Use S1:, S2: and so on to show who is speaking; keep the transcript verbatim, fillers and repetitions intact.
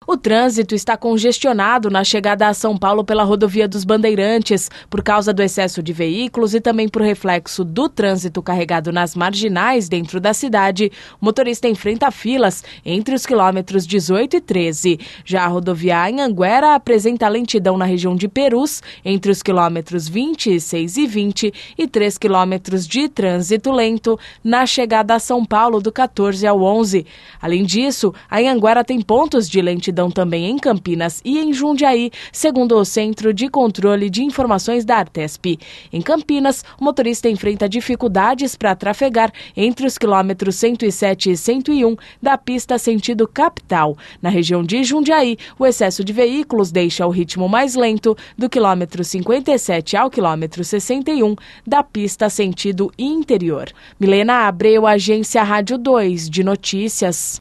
S1: O trânsito está congestionado na chegada a São Paulo pela rodovia dos Bandeirantes, por causa do excesso de veículos e também por reflexo do trânsito carregado nas marginais dentro da cidade. O motorista enfrenta filas entre os quilômetros dezoito e treze. Já a rodovia Anhanguera apresenta lentidão na região de Perus, entre os quilômetros vinte e seis e vinte e três quilômetros de trânsito lento na chegada a São Paulo do quatorze ao onze. Além disso, a Anhanguera tem pontos de lentidão também em Campinas e em Jundiaí, segundo o Centro de Controle de Informações da Artesp. Em Campinas, o motorista enfrenta dificuldades para trafegar entre os quilômetros cento e sete e cento e um da pista sentido capital. Na região de Jundiaí, o excesso de veículos deixa o ritmo mais lento do quilômetro cinquenta e sete ao quilômetro sessenta e um da pista sentido interior. Milena Abreu, Agência Rádio dois de Notícias.